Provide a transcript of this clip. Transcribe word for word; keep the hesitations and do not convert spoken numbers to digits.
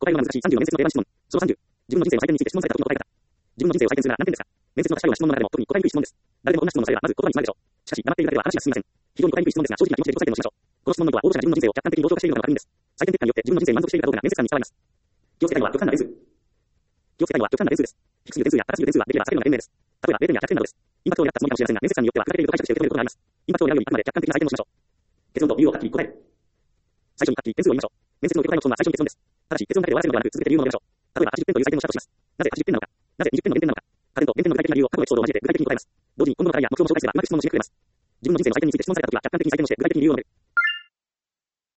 えるのが難しい。さんじゅうの面接の定番質問。そのさんじゅう。自分の人生を採点について質問された時の答え方。自分の人生を採点するなら何点ですか。面接の最後の質問の中でも特に答えにくい質問です。誰でも同じ質問をされればまず言葉に詰まるでしょう。しかし、黙っているだけでは話が進みません。非常に答えにくい質問ですが、正直な気持ちで自己採点をしましょう。この質問の後は、応募者が自分の人生を客観的に同調化しているのかの確認です。採点結果によって自分の人生に満足しているかどうかが面接官に伝わります。気をつけたいのは極端な点数。気をつけたいのは極端な点数です。低すぎる点数や高すぎる点数はできれば避けるのが賢明です。例えば、れいてんやひゃくてんなどです。インパクトを狙ったつもりかもしれませんが、面接官によっては砕けていると解釈して受け止めることがあります。インパクトを狙うよりあくまで客観的な採点をしましょう。結論と理由をはっきり答える。最初にはっきり点数を言いましょう。面接の受け答えの質問は最初に結論です。ただし、結論だけで終わらせるのではなく、続けて理由を述べましょう。例えば、はちじゅってんという採点をしたとします。なぜはちじゅってんなのか。なぜにじゅってんの減点なのか。加点と減点の具体的な理由を過去のエピソードを交えて具体的に答えます。同時に今後の課題や目標も紹介すればうまく質問も締めくくれます。自分の人生の採点について質問されたときは客観的に採点をして具体的に理由を述べる。